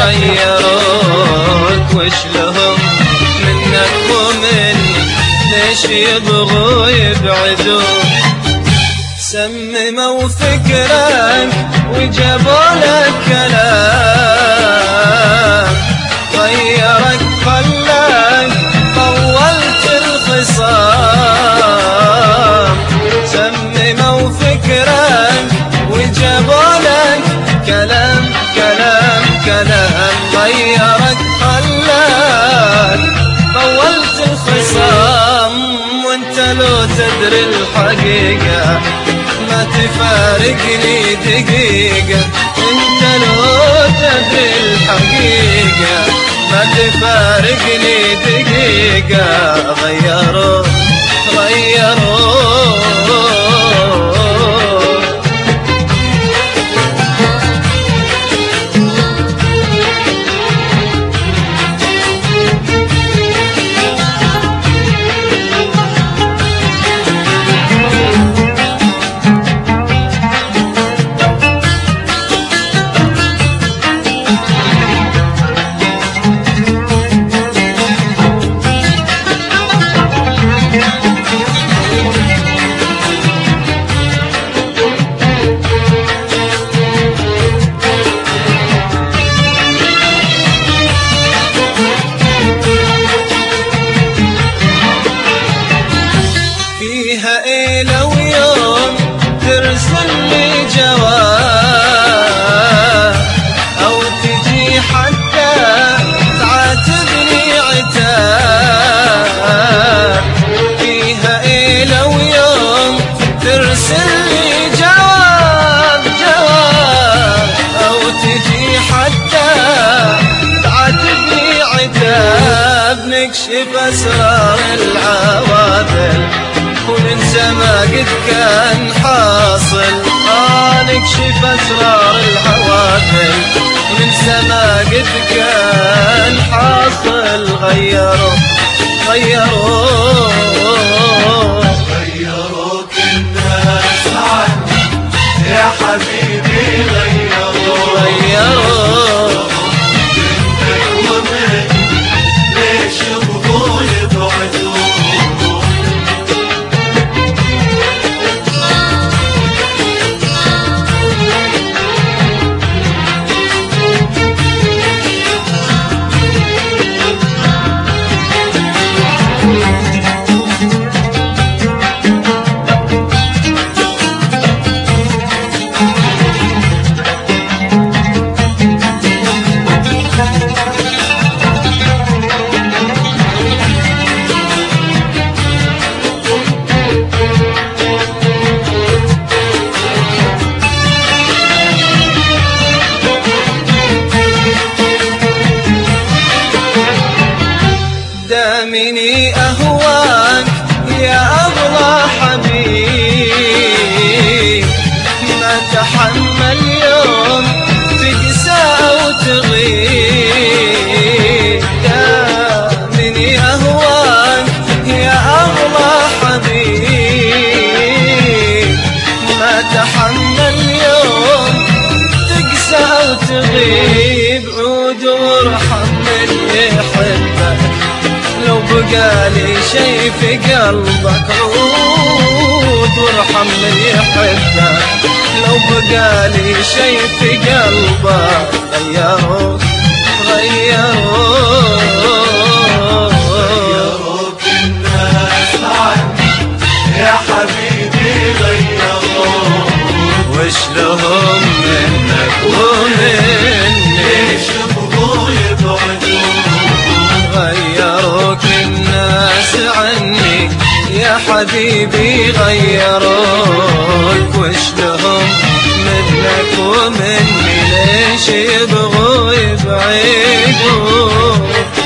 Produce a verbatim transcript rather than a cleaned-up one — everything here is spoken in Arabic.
غيروك وش لهم منك ومني ليش يبغوا يبعدوك؟ سمموا فكرك وجابوا لك كلام غيرك خلاك طولت الخصام. سمموا فكرك وجابوا لك كلام كلام كلام غيرك خلاك طولت الخصام. وانت لو تدري الحقيقة ما تفارقني دقيقة، انت لو تدري الحقيقة ما تفارقني دقيقة. غيروا غيروا فيها ايه لو يوم ترسل لي جواب او تجي حتى تعاتبني عتاب؟ فيها ايه لو يوم ترسل لي جواب جواب او تجي حتى تعاتبني عتاب؟ نكشف اسرار العواطل وننسى ما قد كان حاصل. آه نكشف أسرار العواطل وننسى ما قد كان حاصل. غيروا غيروا غيروك الناس عني يا حبيبي. غيروا غيروا منك ومني ليش يبغوا يبعدوك؟ دامني أهواك يا أغلى حبيب، ما تحمل يوم تقسى وتغيب. دامني أهواك يا أغلى حبيب، ما تحمل يوم تقسى وتغيب. عود وارحم من يحبك لو بقالي شي في قلبك. عود وارحم من يحبك لو بقالي شي في قلبك. غيروك غيروك غيروك الناس عني يا حبيبي. غيروك وش لهم منك ومني ليش يبغوا يبعدوك؟ غيروك الناس عني يا حبيبي. غيروك وش لهم منك ومني ليش يبغوا يبعدوك؟